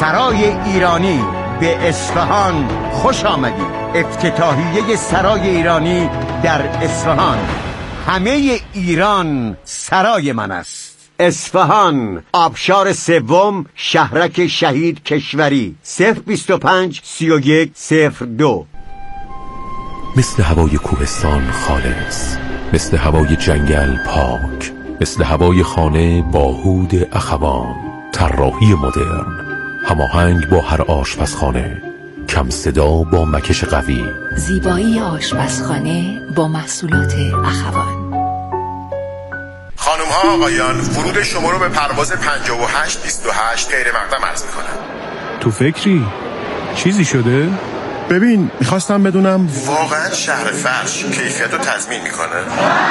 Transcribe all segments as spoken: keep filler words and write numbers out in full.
سرای ایرانی به اصفهان خوش آمدید. افتتاحیه سرای ایرانی در اصفهان. همه ایران سرای من است. اصفهان، آبشار سوم، شهرک شهید کشوری. صفر بیست و پنج سی و یک صفر دو. مثل هوای کوهستان خالص، مثل هوای جنگل پاک، مثل هوای خانه با هود اخوان. طراحی مدرن، هماهنگ با هر آشپزخانه، کم صدا با مکش قوی. زیبایی آشپزخانه با محصولات اخوان. خانم ها آقایان، ورود شما رو به پرواز پنجاه و هشت بیست و هشت غیر مقدم عرض میکنم. تو فکری؟ چیزی شده؟ ببین، میخواستم بدونم واقعا شهر فرش کیفیت رو تضمین میکنه؟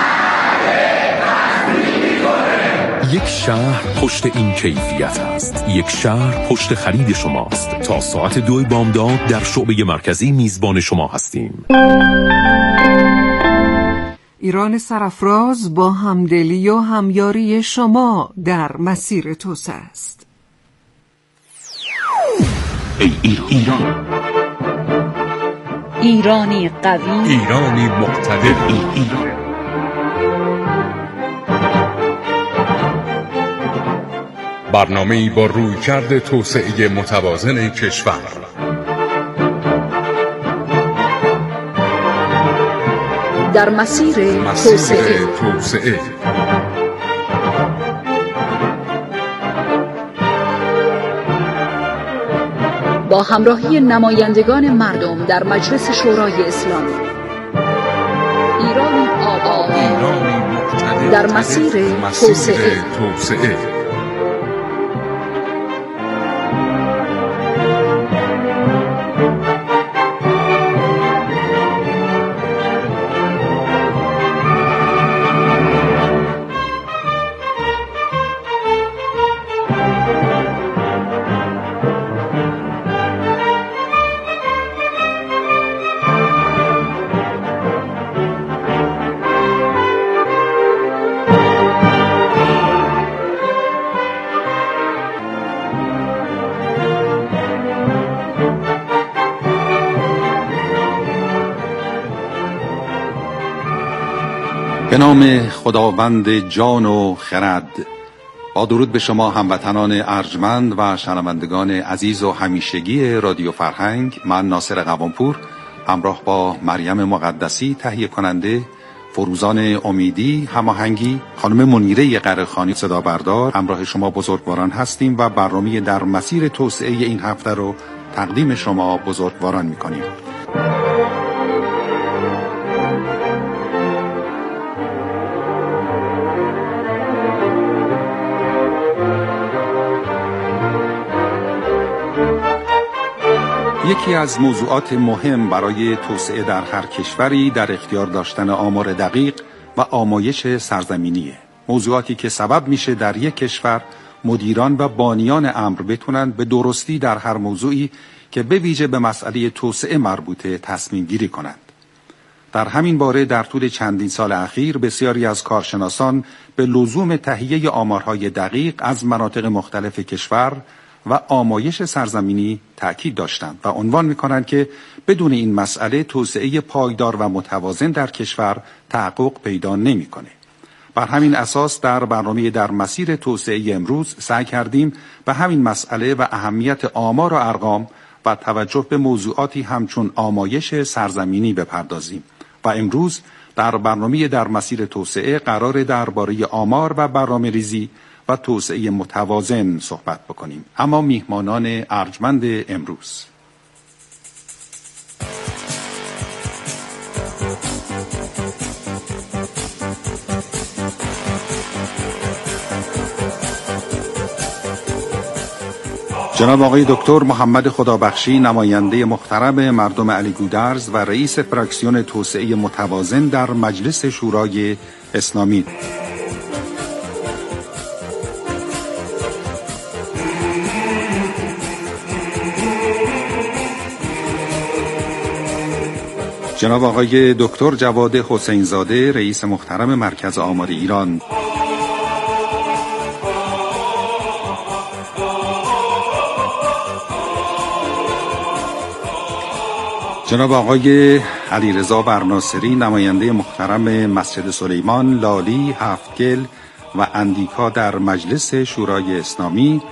یک شهر پشت این کیفیت است. یک شهر پشت خرید شماست. تا ساعت دو بامداد در شعبه مرکزی میزبان شما هستیم. ایران سرافراز با همدلی و همیاری شما در مسیر توسعه است. ای ایران، ایرانی قوی، ایرانی مقتدر، ایران. برنامه‌ای با رویکرد توسعه متوازن کشور. در مسیر توسعه. توسعه با همراهی نمایندگان مردم در مجلس شورای اسلامی. ایرانی آباد، ایرانی مقتدر در مسیر توسعه. توسعه به نام خداوند جان و خرد. با درود به شما هموطنان ارجمند و شنوندگان عزیز و همیشگی رادیو فرهنگ. من ناصر قوامپور همراه با مریم مقدسی تهیه کننده، فروزان امیدی هماهنگی، خانم منیره قره‌خانی صدا بردار، همراه شما بزرگواران هستیم و برنامه در مسیر توسعه این هفته رو تقدیم شما بزرگواران می‌کنیم. یکی از موضوعات مهم برای توسعه در هر کشوری در اختیار داشتن آمار دقیق و آمایش سرزمینیه. موضوعاتی که سبب میشه در یک کشور مدیران و بانیان امر بتونن به درستی در هر موضوعی که به ویژه به مسئله توسعه مربوطه تصمیم گیری کنند. در همین باره در طول چندین سال اخیر بسیاری از کارشناسان به لزوم تهیه آمارهای دقیق از مناطق مختلف کشور و آمایش سرزمینی تأکید داشتند و عنوان می‌کنند که بدون این مسئله توسعه پایدار و متوازن در کشور تحقق پیدا نمی‌کنه. بر همین اساس در برنامه در مسیر توسعه امروز سعی کردیم به همین مسئله و اهمیت آمار و ارقام و توجه به موضوعاتی همچون آمایش سرزمینی بپردازیم و امروز در برنامه در مسیر توسعه قرار درباره آمار و برنامه‌ریزی و توسعه متوازن صحبت بکنیم. اما میهمانان ارجمند امروز: جناب آقای دکتر محمد خدابخشی، نماینده محترم مردم علی گودرز و رئیس فراکسیون توسعه متوازن در مجلس شورای اسلامی. جناب آقای دکتر جواد حسین زاده، رئیس محترم مرکز آمار ایران. جناب آقای علیرضا برناصری، نماینده محترم مسجد سلیمان، لالی، هفتگل و اندیکا در مجلس شورای اسلامی،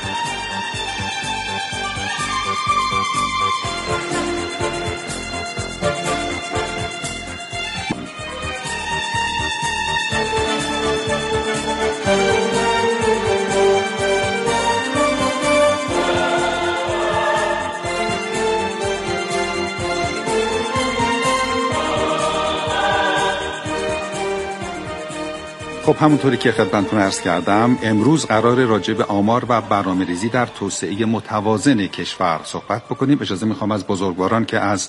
خب همونطوری که خدمتتون عرض کردم، امروز قرار راجع به آمار و برنامه‌ریزی در توسعه متوازن کشور صحبت بکنیم. اجازه میخوام از بزرگواران که از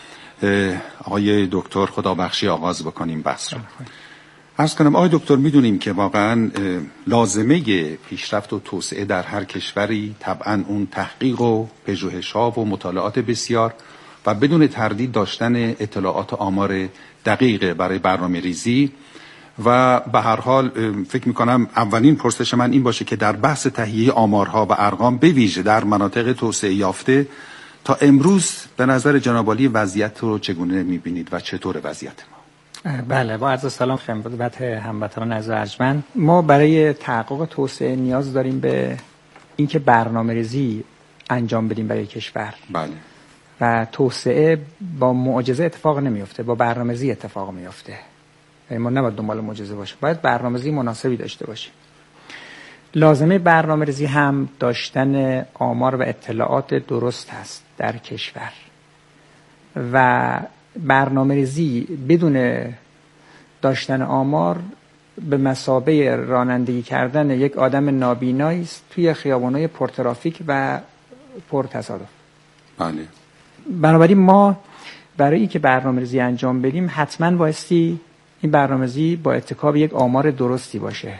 آقای دکتر خدابخشی آغاز بکنیم بحث رو. عرض کنم آقای دکتر، میدونیم که واقعا لازمه پیشرفت و توسعه در هر کشوری طبعا اون تحقیق و پژوهش‌ها و مطالعات بسیار و بدون تردید داشتن اطلاعات آمار دقیقه برای برنامه‌ریزی و به هر حال فکر میکنم اولین پرسش من این باشه که در بحث تهیه آمارها و ارقام به ویژه در مناطق توسعه یافته تا امروز به نظر جناب عالی وضعیت رو چگونه میبینید و چطور وضعیت ما؟ بله، با عرض سلام خدمت هموطنان عزیز ارجمند. ما برای تحقق توسعه نیاز داریم به اینکه برنامه‌ریزی انجام بدیم برای کشور. بله. و توسعه با معجزه اتفاق نمیفته، با برنامه‌ریزی اتفاق میفته. ما نباید دنبال معجزه باشیم، باید برنامه‌ریزی مناسبی داشته باشیم. لازمه برنامه‌ریزی هم داشتن آمار و اطلاعات درست هست در کشور و برنامه‌ریزی بدون داشتن آمار به مثابه رانندگی کردن یک آدم نابینایی است توی خیابان‌های پرترافیک و پرتصادف. بله. بنابراین ما برای اینکه برنامه‌ریزی انجام بدیم حتماً بایستی این برنامه‌ریزی با اتکا به یک آمار درستی باشه.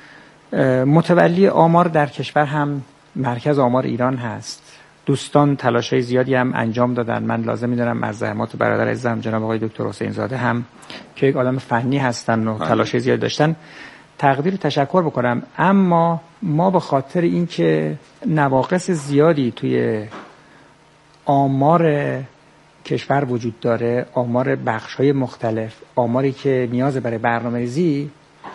متولی آمار در کشور هم مرکز آمار ایران هست. دوستان تلاش‌های زیادی هم انجام دادن. من لازم می‌دونم از زحمات برادر عزیزم جناب آقای دکتر حسین زاده هم که یک آدم فنی هستن و تلاش‌های زیادی داشتن تقدیر تشکر بکنم. اما ما به خاطر اینکه نواقص زیادی توی آمار کشور وجود داره، آمار بخش‌های مختلف، آماری که نیاز برای برنامه‌ریزی،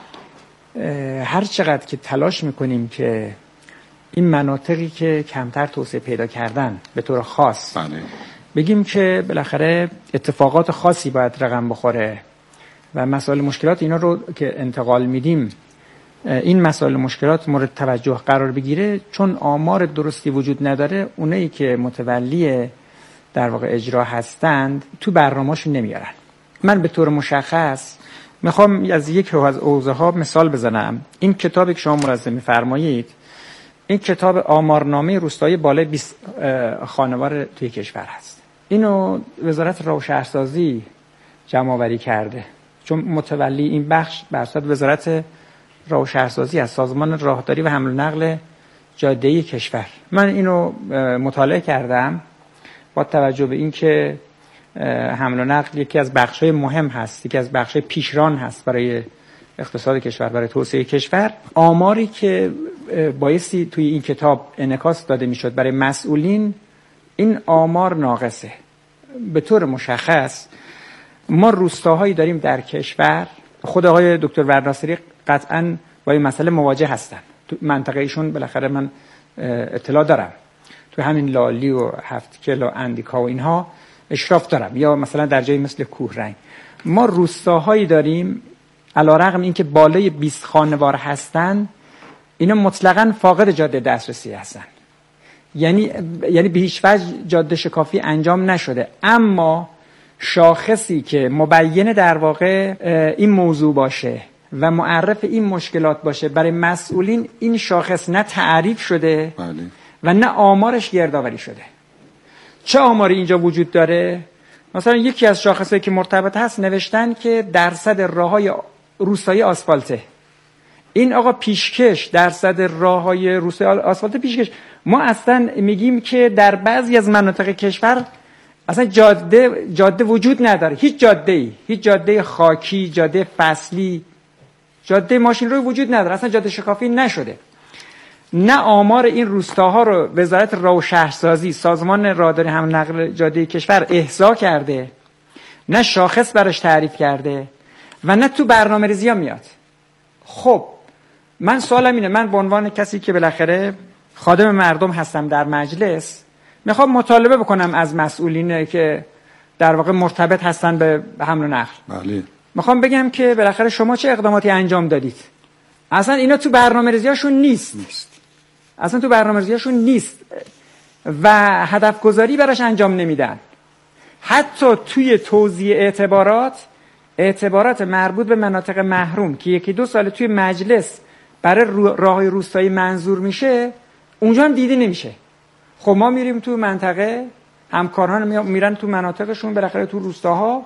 هر چقدر که تلاش میکنیم که این مناطقی که کمتر توسعه پیدا کردن به طور خاص بله. بگیم که بالاخره اتفاقات خاصی باید رقم بخوره و مسائل مشکلات اینا رو که انتقال میدیم این مسائل مشکلات مورد توجه قرار بگیره، چون آمار درستی وجود نداره اونایی که متولی در واقع اجرا هستند تو برنامه‌شون نمیارن. من به طور مشخص میخوام از یک از حوزه ها مثال بزنم. این کتابی که شما مرزه میفرمایید، این کتاب آمارنامه روستایی بالای بیست خانوار توی کشور هست. اینو وزارت راه و شهرسازی جمع آوری کرده، چون متولی این بخش بر اساس وزارت راه و شهرسازی از سازمان راهداری و حمل و نقل جاده‌ای کشور. من اینو مطالعه کردم با توجه به اینکه حمل و نقل یکی از بخش‌های مهم هست، یکی از بخش‌های پیشران هست برای اقتصاد کشور، برای توسعه کشور. آماری که بایستی توی این کتاب انعکاس داده میشد برای مسئولین، این آمار ناقصه. به طور مشخص ما روستاهایی داریم در کشور، خود آقای دکتر برناصری قطعاً با این مسئله مواجه هستن. تو منطقه ایشون بالاخره من اطلاع دارم، تو همین لالی و هفتکل و اندیکا و اینها اشراف دارم، یا مثلا در جایی مثل کوهرنگ. ما روستاهایی داریم علیرغم اینکه بالای بیست خانوار هستن، اینا مطلقاً فاقد جاده دسترسی هستن، یعنی یعنی به هیچ وجه جاده شکافی انجام نشده، اما شاخصی که مبین در واقع این موضوع باشه و معرف این مشکلات باشه برای مسئولین، این شاخص نه تعریف شده بله. و نه آمارش گردآوری شده. چه آماری اینجا وجود داره؟ مثلا یکی از شاخصایی که مرتبط هست نوشتن که درصد راههای روستایی آسفالته. این آقا پیشکش، درصد راههای روستایی آسفالته پیشکش. ما اصلا میگیم که در بعضی از مناطق کشور اصلا جاده جاده وجود نداره، هیچ جاده‌ای، هیچ جاده خاکی، جاده فصلی، جاده ماشین روی وجود نداره، اصلا جاده شکافی نشده. نه آمار این روستاها رو وزارت راه و شهرسازی، سازمان راهداری حمل نقل جاده کشور احصا کرده، نه شاخص براش تعریف کرده و نه تو برنامه‌ریزی ها میاد. خب من سوالم اینه، من به عنوان کسی که بالاخره خادم مردم هستم در مجلس، میخوام مطالبه بکنم از مسئولین که در واقع مرتبط هستن به حمل و نقل. بله. میخوام بگم که بالاخره شما چه اقداماتی انجام دادید؟ اصلا اینا تو برنامه‌ریزیاشون نیست. نیست. اصلا تو برنامه‌ریزیاشون نیست و هدف گذاری براش انجام نمیدن. حتی توی توزیع اعتبارات، اعتبارات مربوط به مناطق محروم که یکی دو سال توی مجلس برای راههای روستایی منظور میشه، اونجا هم دیده نمیشه. خب ما میریم تو منطقه، همکاران میرن تو مناطقشون، بالاخره تو روستاها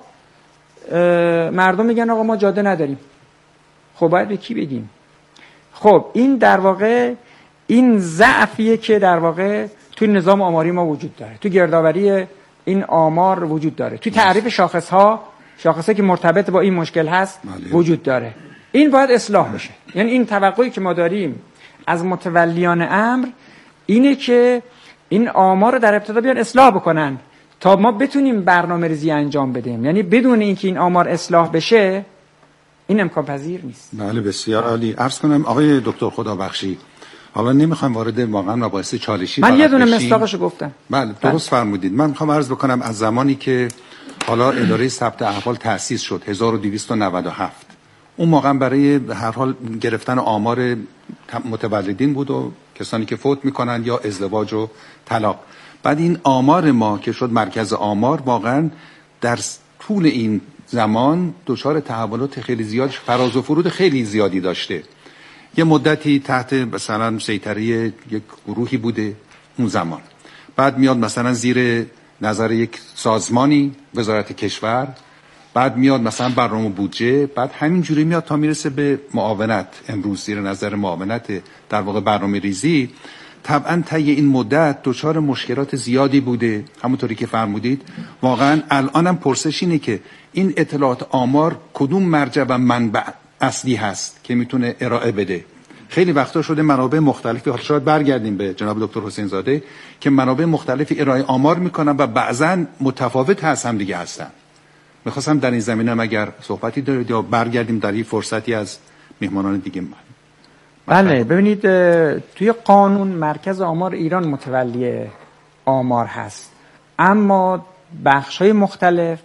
مردم میگن آقا ما جاده نداریم. خب باید به کی بگیم؟ خب این در واقع این ضعفیه که در واقع تو نظام آماری ما وجود داره، تو گردآوری این آمار وجود داره، تو تعریف شاخص‌ها، شاخصی که مرتبط با این مشکل هست بله. وجود داره. این باید اصلاح بشه. یعنی این توقعی که ما داریم از متولیان امر اینه که این آمار رو در ابتدا بیان اصلاح بکنن تا ما بتونیم برنامه‌ریزی انجام بدیم. یعنی بدون اینکه این آمار اصلاح بشه این امکان پذیر نیست. بله بسیار عالی. عرض کنم آقای دکتر خدابخشی، حالا نمیخوام وارد واقعا مباحث چالشی من یه دونه مصداقشو گفتم. بله درست فرمودید. من میخوام عرض بکنم از زمانی که حالا اداره ثبت احوال تأسیس شد هزار و دویست و نود و هفت، اون موقع برای هر حال گرفتن آمار متولدین بود و کسانی که فوت میکنن یا ازدواج و طلاق. بعد این آمار ما که شد مرکز آمار واقعا در طول این زمان دچار تحولات خیلی زیاد، فراز و فرود خیلی زیادی داشته. یه مدتی تحت مثلا سیطره یک گروهی بوده اون زمان، بعد میاد مثلا زیر نظر یک سازمانی وزارت کشور، بعد میاد مثلا برنامه بودجه، بعد همین جوری میاد تا میرسه به معاونت، امروز زیر نظر معاونت در واقع برنامه ریزی. طبعا طی این مدت دچار مشکلات زیادی بوده، همونطوری که فرمودید. واقعا الانم پرسش اینه که این اطلاعات آمار کدوم مرجع و منبع اصلی هست که میتونه ارائه بده. خیلی وقتا شده منابع مختلفی، حالا شاید برگردیم به جناب دکتر حسین زاده، که منابع مختلفی ارائه آمار میکنن و بعضا متفاوت هست هم دیگه هستن. میخواستم در این زمینه هم اگر صحبتی دارید یا برگردیم در این فرصتی از میهمانان دیگه. بله ببینید، توی قانون مرکز آمار ایران متولی آمار هست، اما بخش‌های مختلف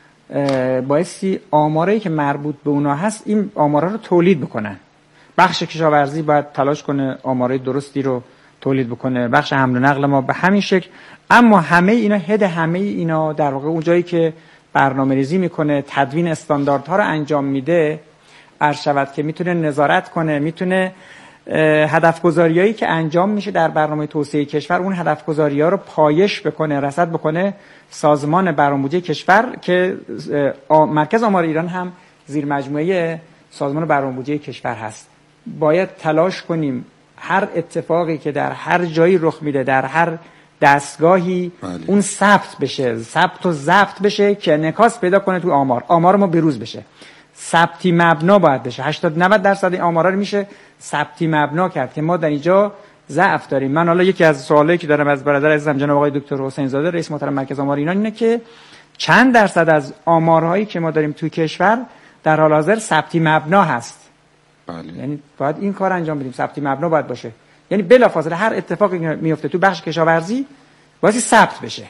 بایستی آمارایی که مربوط به اونا هست این آمارا رو تولید بکنن. بخش کشاورزی باید تلاش کنه آمارای درستی رو تولید بکنه، بخش حمل و نقل ما به همین شکل، اما همه اینا هد همه اینا در واقع اون جایی که برنامه‌ریزی میکنه، تدوین استانداردها رو انجام میده، عرض شود که میتونه نظارت کنه، میتونه هدف گذاریایی که انجام میشه در برنامه توسعه کشور اون هدف گذاری‌ها رو پایش بکنه، رصد بکنه سازمان برنامه‌ریزی کشور که مرکز آمار ایران هم زیر مجموعه سازمان برنامه‌ریزی کشور هست. باید تلاش کنیم هر اتفاقی که در هر جایی رخ میده، در هر دستگاهی بله. اون ثبت بشه، ثبت و ضبط بشه که انعکاس پیدا کنه تو آمار، آمار ما بروز بشه. ثبتی مبنا باید بشه. هشتاد نود درصد این آمارا رو میشه ثبتی مبنا کرد که ما در اینجا ضعف داریم. من حالا یکی از سوالایی که دارم از برادر عزیزم جناب آقای دکتر حسین زاده رئیس محترم مرکز آمار ایران اینه که چند درصد از آمارهایی که ما داریم توی کشور در حال حاضر ثبتی مبنا هست. بله. یعنی باید این کار انجام بدیم، ثبتی مبنا باید باشه. یعنی بلافاصله هر اتفاقی میفته تو بخش کشاورزی باید ثبت بشه،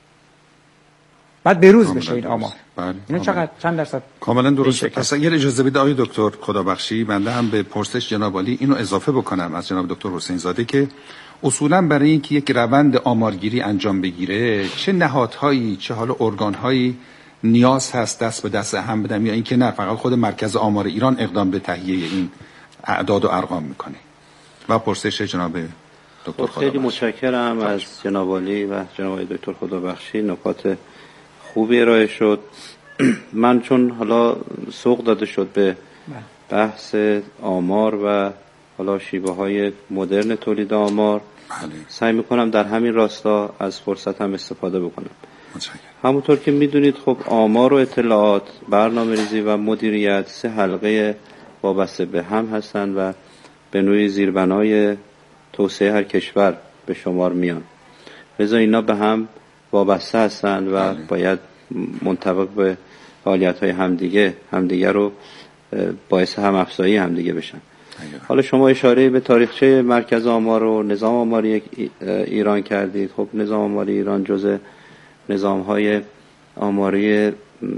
بعد بروز بشه این آمار. بله. اینو چقدر چند درصد؟ کاملا درسته. اصلا یه اجازه بده آقای دکتر خدابخشی، بنده هم به پرسش جناب عالی اینو اضافه بکنم از جناب دکتر حسین زاده که اصولا برای اینکه یک روند آمارگیری انجام بگیره چه نهادهایی، چه حالا ارگانهایی نیاز هست دست به دست هم بدن، یا اینکه نه فقط خود مرکز آمار ایران اقدام به تهیه این اعداد و ارقام میکنه؟ و پرسش جناب دکتر خدابخشی. خیلی متشکرم از جناب عالی و جناب دکتر خدابخشی، نکات خوبی ارائه شد. من چون حالا سوق داده شد به بحث آمار و حالا شیوه های مدرن تولید آمار، بله. سعی میکنم در همین راستا از فرصت هم استفاده بکنم. متشکرم. همونطور که میدونید خب آمار و اطلاعات، برنامه ریزی و مدیریت سه حلقه وابسته به هم هستند و به نوعی زیربنای توسعه هر کشور به شمار میان. لذا اینا به هم وابسته هستند و بله. باید منطبق به فعالیت‌های همدیگه همدیگه رو باعث هم افزایی همدیگه بشن. حالا شما اشاره به تاریخچه مرکز آمار و نظام آماری ایران کردید. خب نظام آماری ایران جزء نظام‌های آماری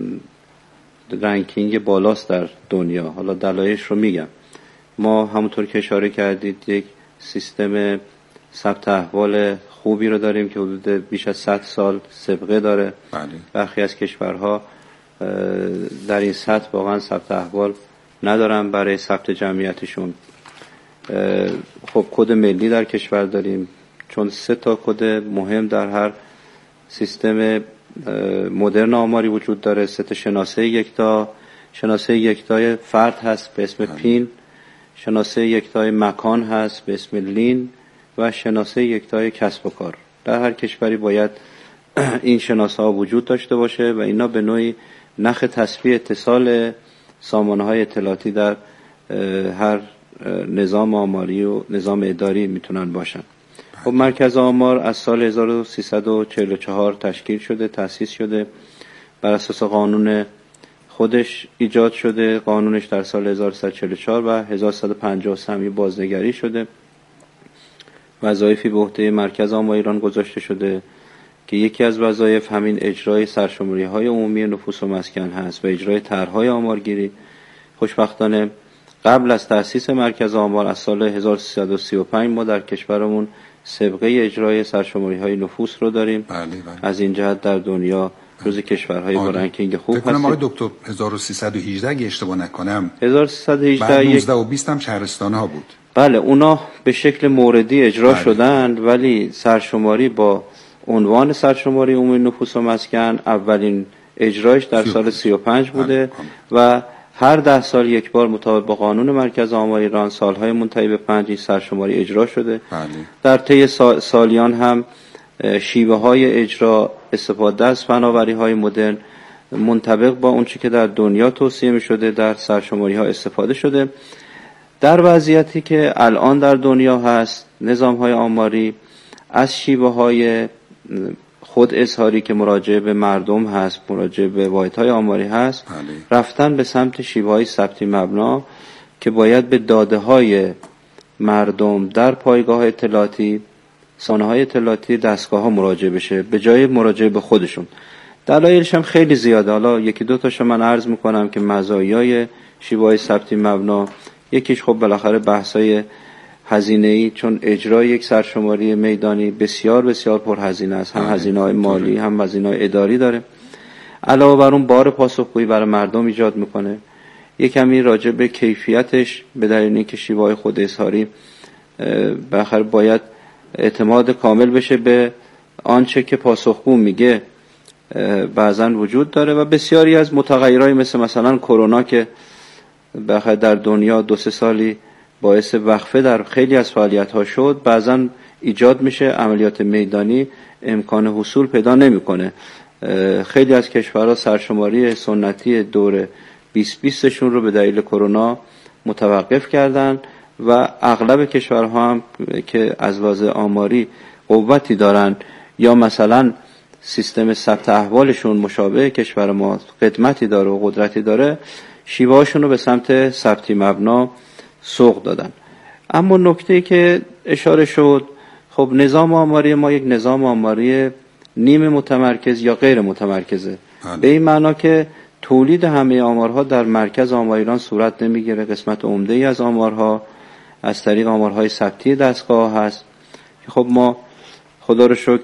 رنکینگ بالاست در دنیا. حالا دلایلش رو میگم. ما همونطور که اشاره کردید یک سیستم ثبت احوال خوبی رو داریم که حدود بیش از صد سال سابقه داره. بله. برخی از کشورها در این سطح واقعا ثبت احوال ندارن برای ثبت جمعیتشون. خب کد ملی در کشور داریم، چون سه تا کد مهم در هر سیستم مدرن آماری وجود داره. سه تا شناسه یکتا، شناسه یکتای فرد هست به اسم پین، شناسه یکتای مکان هست به اسم لین و شناسه یکتای کسب و کار. در هر کشوری باید این شناسه ها وجود داشته باشه و اینا به نوعی نخ تسبیح اتصال سامانه‌های اطلاعاتی در هر نظام آماری و نظام اداری میتونن باشن. خب مرکز آمار از سال هزار و سیصد و چهل و چهار تشکیل شده، تأسیس شده، بر اساس قانون خودش ایجاد شده. قانونش در سال هزار و سیصد و چهل و چهار و هزار و سیصد و پنجاه و سه بازنگری شده. وظایفی به عهده مرکز آمار ایران گذاشته شده که یکی از وظایف همین اجرای سرشماری‌های عمومی نفوس و مسکن هست و اجرای طرح‌های آمارگیری. خوشبختانه قبل از تأسیس مرکز آمار از سال هزار و سیصد و سی و پنج ما در کشورمون سابقه اجرای سرشماری‌های نفوس رو داریم. بله بله. از این جهت در دنیا جزو کشورهای با رنکینگ خوب هستیم. فکر کنم آقای دکتر هزار و سیصد و هجده اگه اشتباه نکنم هزار و سیصد و هجده نوزده و بیست هم شهرستان‌ها بود. بله اونا به شکل موردی اجرا بله. شدند، ولی سرشماری با عنوان سرشماری عمومی نفوس و مسکن اولین اجرایش در سال سی و پنج بوده و هر ده سال یک بار مطابق با قانون مرکز آمار ایران سالهای منتهی به پنج این سرشماری اجرا شده. بله. در طی سالیان هم شیوه های اجرا استفاده از فناوری های مدرن منطبق با اون چی که در دنیا توصیه می شده در سرشماری ها استفاده شده. در وضعیتی که الان در دنیا هست نظام های آماری از شیوه های خود اظهاری که مراجعه به مردم هست، مراجعه به واحدهای آماری هست، بله. رفتن به سمت شیوه های ثبتی مبنا که باید به داده های مردم در پایگاه اطلاعاتی، سانه های اطلاعاتی دستگاه ها مراجعه بشه به جای مراجعه به خودشون. دلایلش هم خیلی زیاده. حالا یکی دو تاشو من عرض میکنم که مزایای شیوه های ثبتی مبنا، یکیش خب بالاخره بحثای هزینه‌ای، چون اجرای یک سرشماری میدانی بسیار بسیار پرهزینه است، هم هزینه‌های مالی هم هزینه‌های اداری داره. علاوه بر اون بار پاسخگویی برای مردم ایجاد میکنه. یک کمی راجع به کیفیتش به دلیل اینکه شیوه‌های خود اظهاری بالاخره باید اعتماد کامل بشه به آنچه که پاسخگو میگه بعضن وجود داره و بسیاری از متغیرهای مثل مثلا کرونا که بالاخره در دنیا دو سه سالی باعث وقفه در خیلی از فعالیت‌ها شد، بعضا ایجاد میشه عملیات میدانی امکان حصول پیدا نمیکنه. خیلی از کشورها سرشماری سنتی دور بیست بیستشون رو به دلیل کرونا متوقف کردن و اغلب کشورها هم که از لحاظ آماری قوتی دارن یا مثلا سیستم ثبت احوالشون مشابه کشور ما قدمتی داره و قدرتی داره، شیوهاشون رو به سمت ثبتی مبنا سوق دادن. اما نکته‌ای که اشاره شد، خب نظام آماری ما یک نظام آماری نیمه متمرکز یا غیر متمرکزه. بله. به این معنا که تولید همه آمارها در مرکز آمار ایران صورت نمیگیره. قسمت عمده‌ای از آمارها از طریق آمارهای ثبتی دستگاه هست. خب ما خدا رو شکر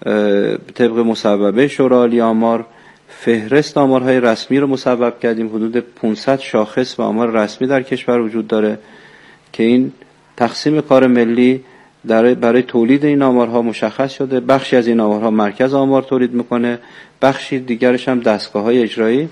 طبق مصوبه شورای عالی آمار فهرست آمارهای رسمی رو مصوب کردیم. حدود پانصد شاخص و آمار رسمی در کشور وجود داره که این تقسیم کار ملی در برای تولید این آمارها مشخص شده. بخشی از این آمارها مرکز آمار تولید میکنه، بخشی دیگرش هم دستگاه‌های اجرایی.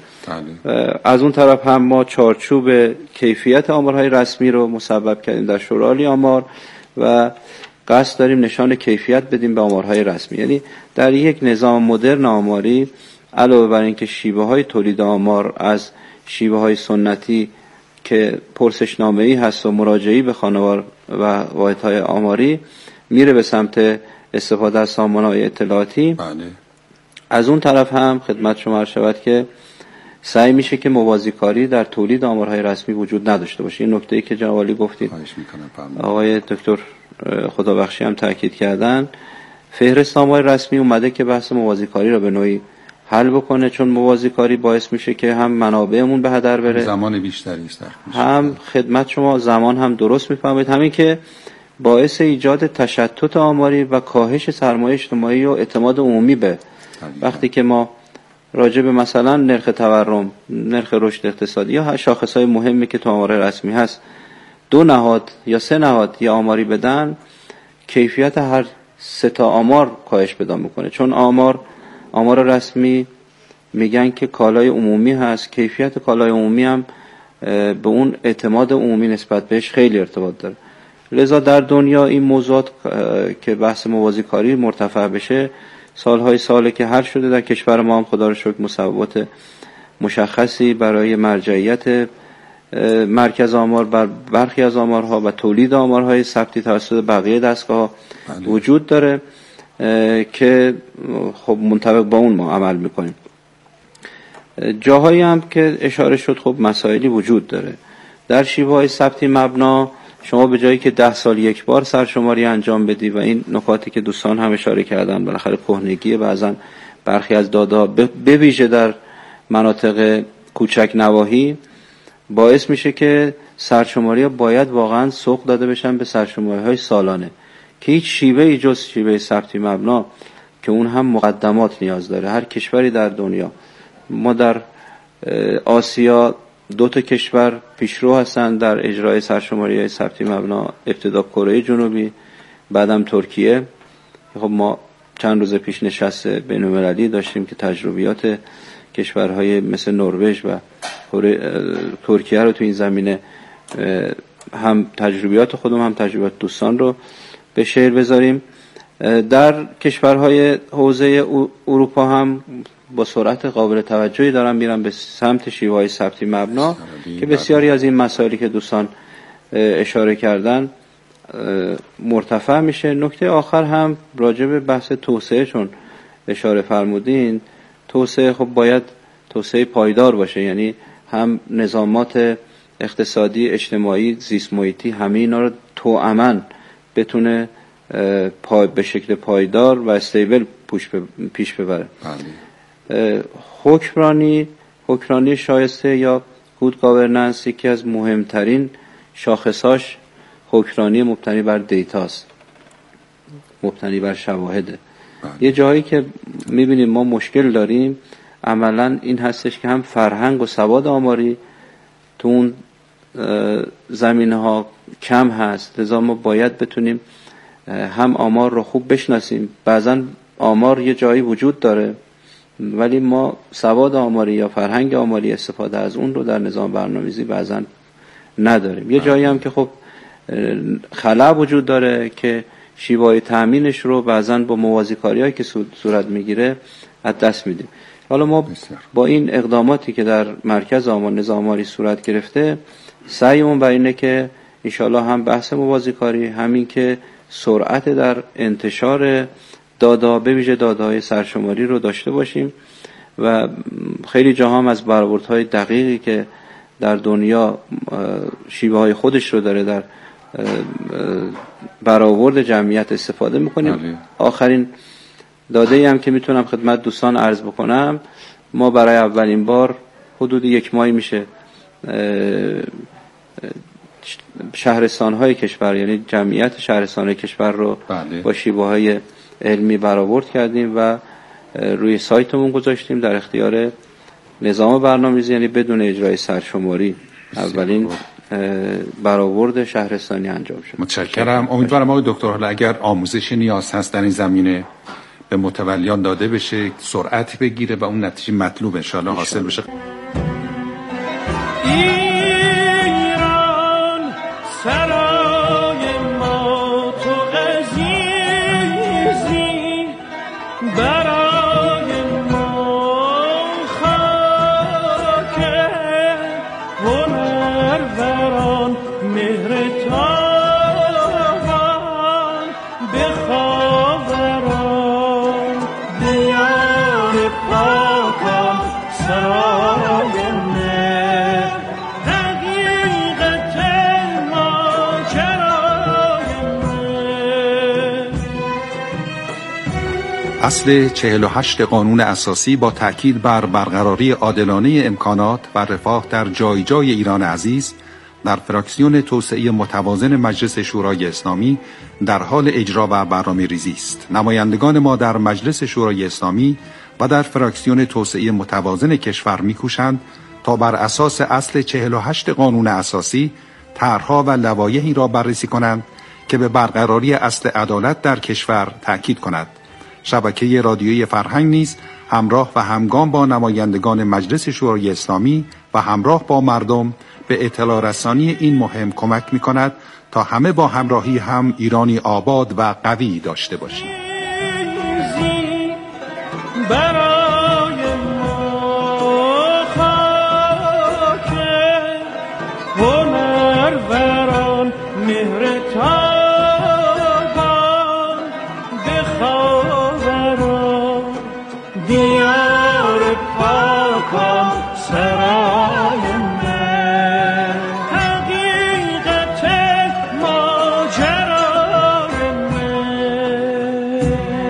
از اون طرف هم ما چارچوب کیفیت آمارهای رسمی رو مصوب کردیم در شورای عالی آمار و قصد داریم نشان کیفیت بدیم به آمارهای رسمی. یعنی در یک نظام مدرن آماری علاوه بر اینکه شیوه های تولید آمار از شیوه های سنتی که پرسشنامه‌ای هست و مراجعه‌ای به خانوار و واحدهای آماری میره به سمت استفاده از سامانه‌های اطلاعاتی. بله. از اون طرف هم خدمت شما عرض شود که سعی میشه که موازیکاری در تولید آمارهای رسمی وجود نداشته باشه. این نکته‌ای که جناب عالی گفتید آقای دکتر خدابخشی هم تاکید کردن، فهرست آمار رسمی اومده که بحث موازیکاری رو به نوعی حل بکنه، چون موازیکاری باعث میشه که هم منابعمون به هدر بره، زمان بیشتری است، هم خدمت شما زمان هم درست میفهمید، همین که باعث ایجاد تشتت آماری و کاهش سرمایه اجتماعی و اعتماد عمومی به وقتی که ما راجع به مثلا نرخ تورم، نرخ رشد اقتصادی یا شاخصهای مهمی که تو آمار رسمی هست دو نهاد یا سه نهاد یا آماری بدن، کیفیت هر سه تا آمار کاهش پیدا میکنه، چون آمار آمار رسمی میگن که کالای عمومی هست، کیفیت کالای عمومی هم به اون اعتماد عمومی نسبت بهش خیلی ارتباط داره. لذا در دنیا این موضوعات که بحث موازیکاری مرتفع بشه سالهای ساله که حل شده. در کشور ما هم خدا رو شکر مصوبات مشخصی برای مرجعیت مرکز آمار بر برخی از آمارها و تولید آمارهای ثبتی توسط بقیه دستگاه وجود داره که خب منطبق با اون ما عمل میکنیم. جاهایی هم که اشاره شد خب مسائلی وجود داره. در شیوه‌های ثبتی مبنا شما به جایی که ده سال یک بار سرشماری انجام بدی و این نکاتی که دوستان هم اشاره کردن بالاخره کهنگی بعضن برخی از دادا به ویژه در مناطق کوچک نواحی باعث میشه که سرشماری باید واقعا سوق داده بشن به سرشماری های سالانه که هیچ شیوهی جز شیوه ثبتی مبنا که اون هم مقدمات نیاز داره. هر کشوری در دنیا، ما در آسیا دو تا کشور پیشرو هستن در اجرای سرشماری های ثبتی مبنا، ابتدا کره جنوبی بعدم ترکیه. خب ما چند روز پیش نشست بین‌المللی داشتیم که تجربیات کشورهای مثل نروژ و ترکیه رو تو این زمینه هم تجربیات خودم هم تجربیات دوستان رو به شعر بذاریم. در کشورهای حوزه اروپا هم با سرعت قابل توجهی دارن میرن به سمت شیوه‌های ثبتی مبنا که بسیاری از این مسائلی که دوستان اشاره کردن مرتفع میشه. نکته آخر هم راجع به بحث توسعه چون اشاره فرمودین، توسعه خب باید توسعه پایدار باشه، یعنی هم نظامات اقتصادی، اجتماعی، زیست محیطی همه اینا رو توأماً بتونه پای به شکل پایدار و استیبل پیش ببره. حکمرانی حکمرانی شایسته یا گود گاورننس یکی از مهمترین شاخصاش حکمرانی مبتنی بر دیتاست، مبتنی بر شواهده. یه جایی که میبینیم ما مشکل داریم عملا این هستش که هم فرهنگ و سواد آماری تو اون زمینه ها کم هست، لذا ما باید بتونیم هم آمار رو خوب بشناسیم. بعضا آمار یه جایی وجود داره ولی ما سواد آماری یا فرهنگ آماری استفاده از اون رو در نظام برنامه‌ریزی بعضا نداریم. یه جایی هم که خب خلأ وجود داره که شیوه تأمینش رو بعضا با موازیکاری‌هایی که صورت میگیره از دست میدیم. حالا ما با این اقداماتی که در مرکز آمار نظام آماری صورت گرفته سعیمون بر اینه که انشالله هم بحث موازیکاری، همین که سرعت در انتشار دادا به ویژه داداهای سرشماری رو داشته باشیم و خیلی جاها هم از برآوردهای دقیقی که در دنیا شیوه های خودش رو داره در برآورد جمعیت استفاده میکنیم. آخرین داده هم که میتونم خدمت دوستان عرض بکنم، ما برای اولین بار حدود یک ماهی میشه شهرستان‌های کشور، یعنی جمعیت شهرستان‌های کشور رو بله. با شیوه‌های علمی برآورد کردیم و روی سایتمون گذاشتیم در اختیار نظام برنامه‌ریزی، یعنی بدون اجرای سرشماری اولین برآورد شهرستانی انجام شد. متشکرم. امیدوارم آقای دکتر حالا اگر آموزش نیاز هست در این زمینه به متولیان داده بشه، سرعت بگیره و اون نتیجه مطلوب ان شاء الله حاصل بشه. ایران سرای ما تو عزیزی، برای ما خاک هنر و اصل چهل و هشت قانون اساسی با تأکید بر برقراری عادلانه امکانات و رفاه در جای جای ایران عزیز در فراکسیون توسعه متوازن مجلس شورای اسلامی در حال اجرا و برنامه ریزی است. نمایندگان ما در مجلس شورای اسلامی و در فراکسیون توسعه متوازن کشور می‌کوشند تا بر اساس اصل چهل و هشت قانون اساسی طرح‌ها و لوایحی را بررسی کنند که به برقراری اصل عدالت در کشور تأکید کند. شبکه رادیویی فرهنگ نیز همراه و همگام با نمایندگان مجلس شورای اسلامی و همراه با مردم به اطلاع رسانی این مهم کمک می کند تا همه با همراهی هم ایرانی آباد و قوی داشته باشیم. برای ما خاک هنروران مهرتابان بخاوران دیار پاکان سرای من حقیقت ماجرای من.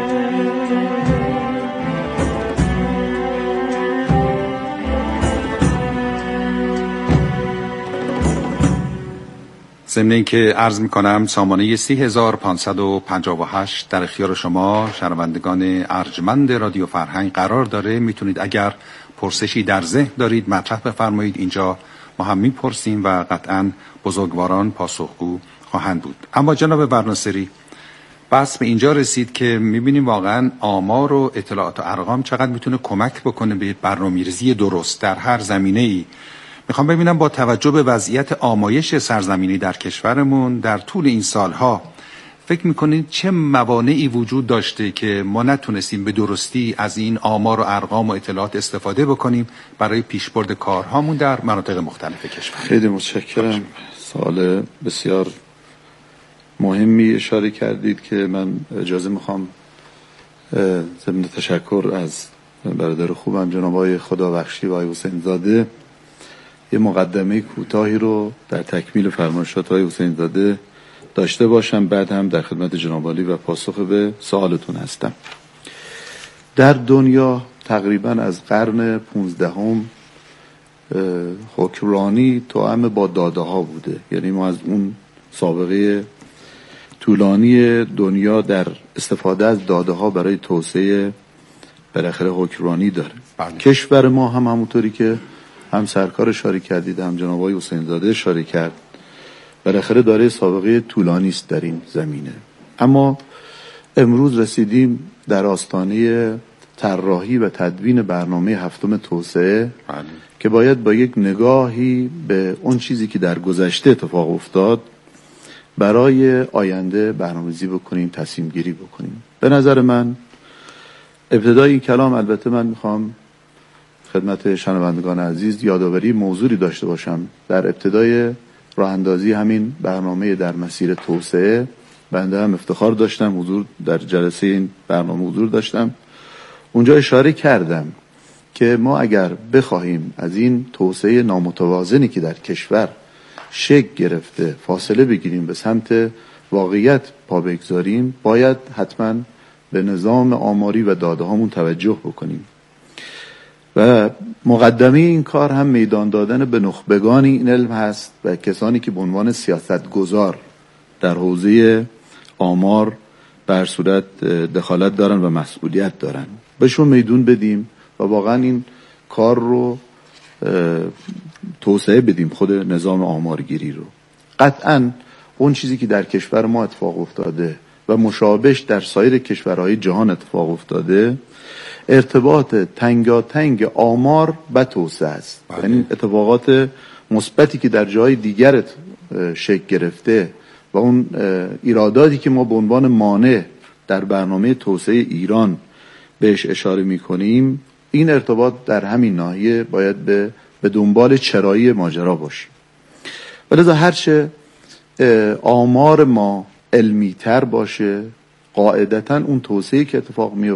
ضمن اینکه عرض میکنم سامانه سی هزار و پانصد و پنجاه و هشت در اختیار شما شنوندگان ارجمند رادیو فرهنگ قرار داره. میتونید اگر پرسشی در ذهن دارید مطرح بفرمایید، اینجا ما هم میپرسیم و قطعا بزرگواران پاسخگو خواهند بود. اما جناب برناصری، بس به اینجا رسید که میبینیم واقعا آمار و اطلاعات و ارقام چقدر میتونه کمک بکنه به برنامه‌ریزی درست در هر زمینه‌ای. میخوام ببینم با توجه به وضعیت آمایش سرزمینی در کشورمون در طول این سالها فکر میکنید چه موانعی وجود داشته که ما نتونستیم به درستی از این آمار و ارقام و اطلاعات استفاده بکنیم برای پیشبرد کارهامون در مناطق مختلف کشور؟ خیلی متشکرم. سوال بسیار مهمی اشاره کردید که من اجازه میخوام ضمن تشکر از برادر خوبم جناب آقای خدابخشی و آقای حسین زاده یه مقدمه کوتاهی رو در تکمیل فرمایشات آقای حسین زاده داشته باشم، بعد هم در خدمت جناب عالی و پاسخ به سوالتون هستم. در دنیا تقریبا از قرن پونزدهم حکمرانی توأم با داده ها بوده، یعنی ما از اون سابقه طولانی دنیا در استفاده از داده ها برای توسعه بالاخره حکمرانی داره. بله. کشور ما هم همونطوری که هم سرکار اشاره کردید هم جناب آقای حسین زاده اشاره کرد بالاخره داره سابقه طولانی است در این زمینه. اما امروز رسیدیم در آستانه طراحی و تدوین برنامه هفتم توسعه بله. که باید با یک نگاهی به اون چیزی که در گذشته اتفاق افتاد برای آینده برنامه‌ریزی بکنیم، تصمیم گیری بکنیم. به نظر من ابتدای این کلام البته من میخوام خدمت شنوندگان عزیز یادآوری موضوعی داشته باشم. در ابتدای راه اندازی همین برنامه در مسیر توسعه بنده هم افتخار داشتم حضور در جلسه این برنامه حضور داشتم. اونجا اشاره کردم که ما اگر بخواهیم از این توسعه نامتوازنی که در کشور شکل گرفته فاصله بگیریم، به سمت واقعیت پا بگذاریم، باید حتما به نظام آماری و داده هامون توجه بکنیم و مقدمه این کار هم میدان دادن به نخبگان این علم هست و کسانی که به عنوان سیاستگزار در حوزه آمار بر صورت دخالت دارن و مسئولیت دارن، بهشون میدون بدیم و واقعا این کار رو توسعه بدیم، خود نظام آمارگیری رو. قطعا اون چیزی که در کشور ما اتفاق افتاده و مشابهش در سایر کشورهای جهان اتفاق افتاده ارتباط تنگاتنگ آمار و توسعه است. یعنی اتفاقات مثبتی که در جای دیگر شکل گرفته و اون ایراداتی که ما به عنوان مانع در برنامه توسعه ایران بهش اشاره می‌کنیم، این ارتباط در همین ناحیه باید به به دنبال چرایی ماجرا باشیم. ولذا هرچه آمار ما علمی‌تر باشه، قاعدتاً اون توسعه‌ای که اتفاق میفته